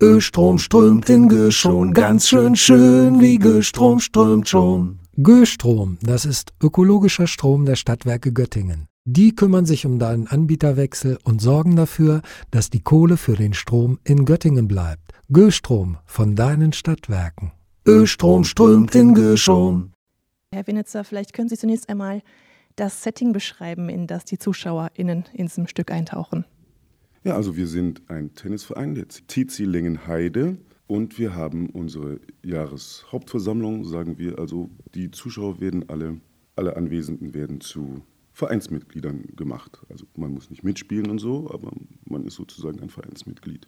Östrom strömt in Göschon, ganz schön wie Göstrom strömt schon. Göstrom, das ist ökologischer Strom der Stadtwerke Göttingen. Die kümmern sich um deinen Anbieterwechsel und sorgen dafür, dass die Kohle für den Strom in Göttingen bleibt. Göstrom von deinen Stadtwerken. Östrom strömt in Göschon. Herr Winitzer, vielleicht können Sie zunächst einmal das Setting beschreiben, in das die ZuschauerInnen in diesem Stück eintauchen. Ja, also wir sind ein Tennisverein, der TC Lengenheide, und wir haben unsere Jahreshauptversammlung, sagen wir. Also die Zuschauer werden alle Anwesenden werden zu Vereinsmitgliedern gemacht. Also man muss nicht mitspielen und so, aber man ist sozusagen ein Vereinsmitglied.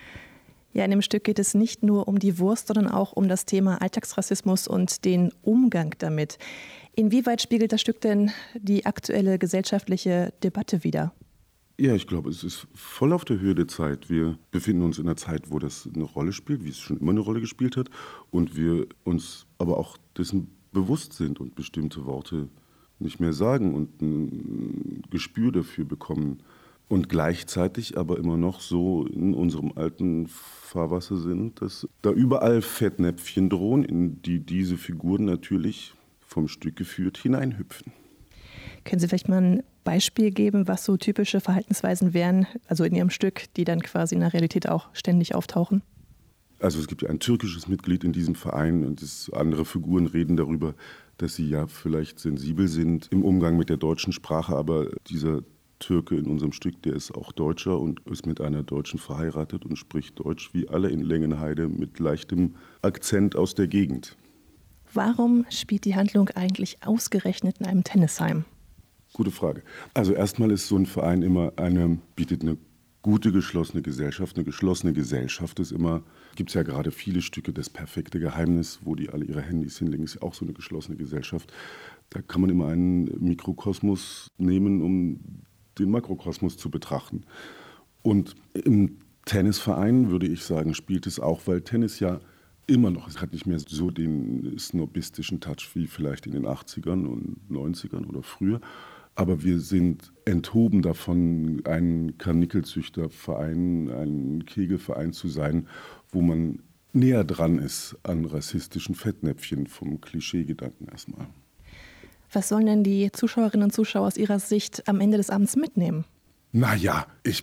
Ja, in dem Stück geht es nicht nur um die Wurst, sondern auch um das Thema Alltagsrassismus und den Umgang damit. Inwieweit spiegelt das Stück denn die aktuelle gesellschaftliche Debatte wider? Ja, ich glaube, es ist voll auf der Höhe der Zeit. Wir befinden uns in einer Zeit, wo das eine Rolle spielt, wie es schon immer eine Rolle gespielt hat. Und wir uns aber auch dessen bewusst sind und bestimmte Worte nicht mehr sagen und ein Gespür dafür bekommen. Und gleichzeitig aber immer noch so in unserem alten Fahrwasser sind, dass da überall Fettnäpfchen drohen, in die diese Figuren natürlich vom Stück geführt hineinhüpfen. Können Sie vielleicht mal ein Beispiel geben, was so typische Verhaltensweisen wären, also in Ihrem Stück, die dann quasi in der Realität auch ständig auftauchen? Also es gibt ja ein türkisches Mitglied in diesem Verein und andere Figuren reden darüber, dass sie ja vielleicht sensibel sind im Umgang mit der deutschen Sprache, aber dieser Türke in unserem Stück, der ist auch Deutscher und ist mit einer Deutschen verheiratet und spricht Deutsch wie alle in Lengenheide mit leichtem Akzent aus der Gegend. Warum spielt die Handlung eigentlich ausgerechnet in einem Tennisheim? Gute Frage. Also erstmal ist so ein Verein immer bietet eine gute geschlossene Gesellschaft. Eine geschlossene Gesellschaft ist immer, gibt es ja gerade viele Stücke, das perfekte Geheimnis, wo die alle ihre Handys hinlegen, ist ja auch so eine geschlossene Gesellschaft. Da kann man immer einen Mikrokosmos nehmen, um den Makrokosmos zu betrachten. Und im Tennisverein, würde ich sagen, spielt es auch, weil Tennis ja immer noch, es hat nicht mehr so den snobistischen Touch wie vielleicht in den 80ern und 90ern oder früher. Aber wir sind enthoben davon, ein Karnickelzüchterverein, ein Kegelverein zu sein, wo man näher dran ist an rassistischen Fettnäpfchen vom Klischeegedanken erstmal. Was sollen denn die Zuschauerinnen und Zuschauer aus Ihrer Sicht am Ende des Abends mitnehmen? Naja, ich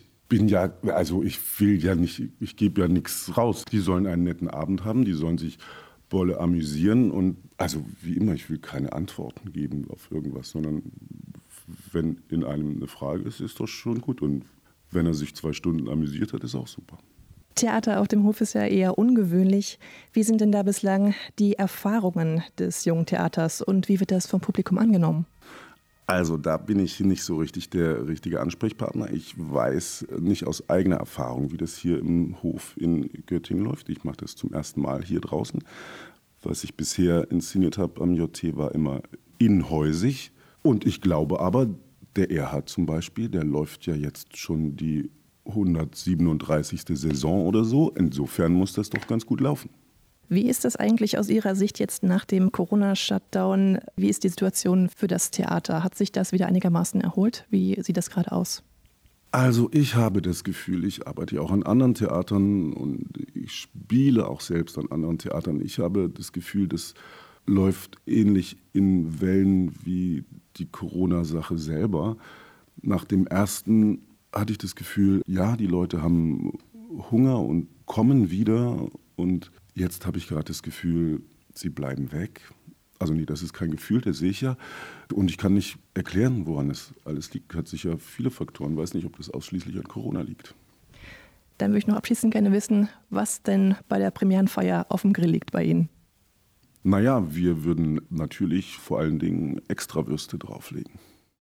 gebe ja nichts raus. Die sollen einen netten Abend haben, die sollen sich bolle amüsieren und also wie immer, ich will keine Antworten geben auf irgendwas, sondern wenn in einem eine Frage ist, ist das schon gut und wenn er sich 2 Stunden amüsiert hat, ist auch super. Theater auf dem Hof ist ja eher ungewöhnlich. Wie sind denn da bislang die Erfahrungen des jungen Theaters und wie wird das vom Publikum angenommen? Also da bin ich nicht so richtig der richtige Ansprechpartner. Ich weiß nicht aus eigener Erfahrung, wie das hier im Hof in Göttingen läuft. Ich mache das zum ersten Mal hier draußen. Was ich bisher inszeniert habe am JT war immer inhäusig. Und ich glaube aber, der Erhard zum Beispiel, der läuft ja jetzt schon die 137. Saison oder so. Insofern muss das doch ganz gut laufen. Wie ist das eigentlich aus Ihrer Sicht jetzt nach dem Corona-Shutdown? Wie ist die Situation für das Theater? Hat sich das wieder einigermaßen erholt? Wie sieht das gerade aus? Also ich habe das Gefühl, ich arbeite ja auch an anderen Theatern und ich spiele auch selbst an anderen Theatern. Ich habe das Gefühl, das läuft ähnlich in Wellen wie die Corona-Sache selber. Nach dem ersten hatte ich das Gefühl, ja, die Leute haben Hunger und kommen wieder und jetzt habe ich gerade das Gefühl, sie bleiben weg. Also nee, das ist kein Gefühl, das sehe ich ja. Und ich kann nicht erklären, woran es alles liegt. Hat sicher viele Faktoren. Ich weiß nicht, ob das ausschließlich an Corona liegt. Dann würde ich noch abschließend gerne wissen, was denn bei der Premierenfeier auf dem Grill liegt bei Ihnen. Naja, wir würden natürlich vor allen Dingen Extrawürste drauflegen.